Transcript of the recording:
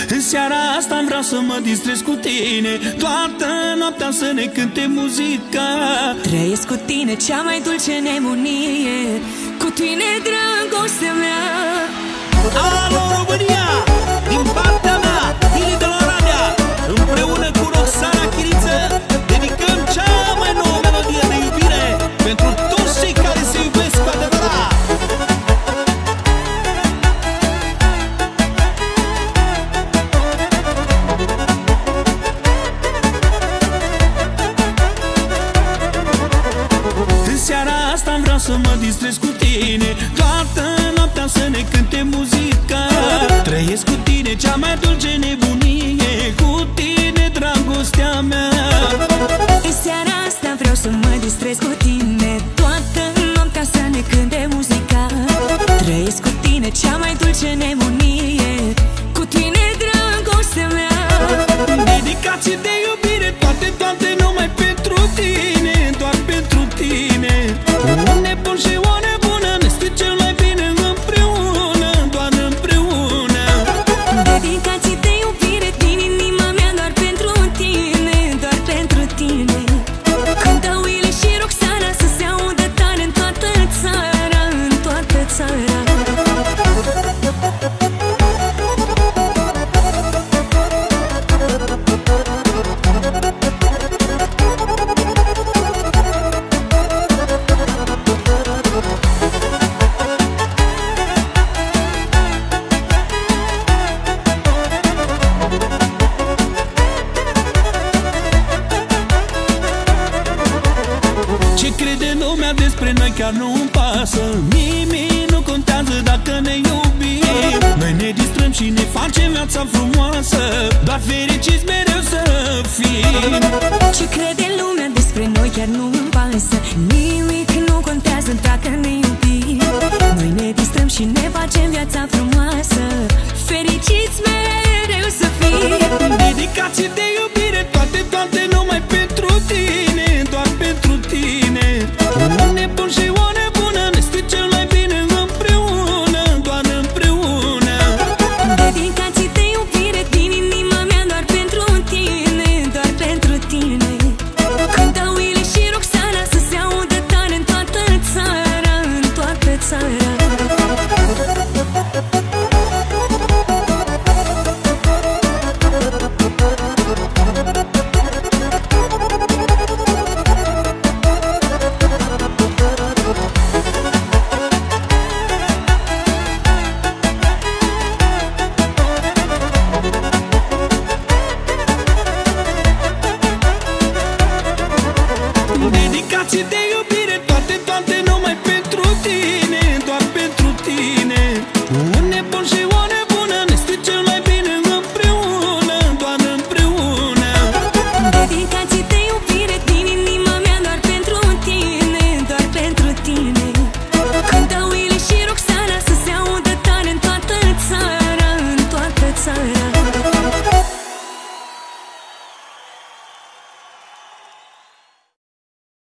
În seara asta vreau să mă distrez cu tine, toată noaptea să ne cânte muzica. Trăiesc cu tine cea mai dulce nebunie, cu tine dragostea mea. Alo România, din partea mea, Tili de la Oradea, împreună cu Roxana Chiriță, dedicăm cea mai nouă melodie de iubire pentru toți cei care se iubesc cu adevărat. În seara asta vreau să mă distrez cu tine, toată noaptea să ne cânte muzica. Trăiesc cu tine cea mai dulce nebunie, cu tine dragostea mea. În seara asta vreau să mă distrez cu tine, toată noaptea să ne cânte muzica. Trăiesc cu tine cea mai dulce nebunie, cu tine dragostea mea. Dedicații de iubire, toate, toate numai pentru tine, doar pentru tine. Un nebun și o nebună ne stă cel mai bine împreună, doar împreună. Dedicații de iubire din inima mea, doar pentru tine, doar pentru tine. Cântă Willy și Roxana să se audă tare în toată țara, în toată țara. Ce crede lumea despre noi chiar nu-mi pasă, nimic nu contează dacă ne iubim. Noi ne distrăm și ne facem viața frumoasă, doar fericiți mereu să fim. Ce crede lumea despre noi chiar nu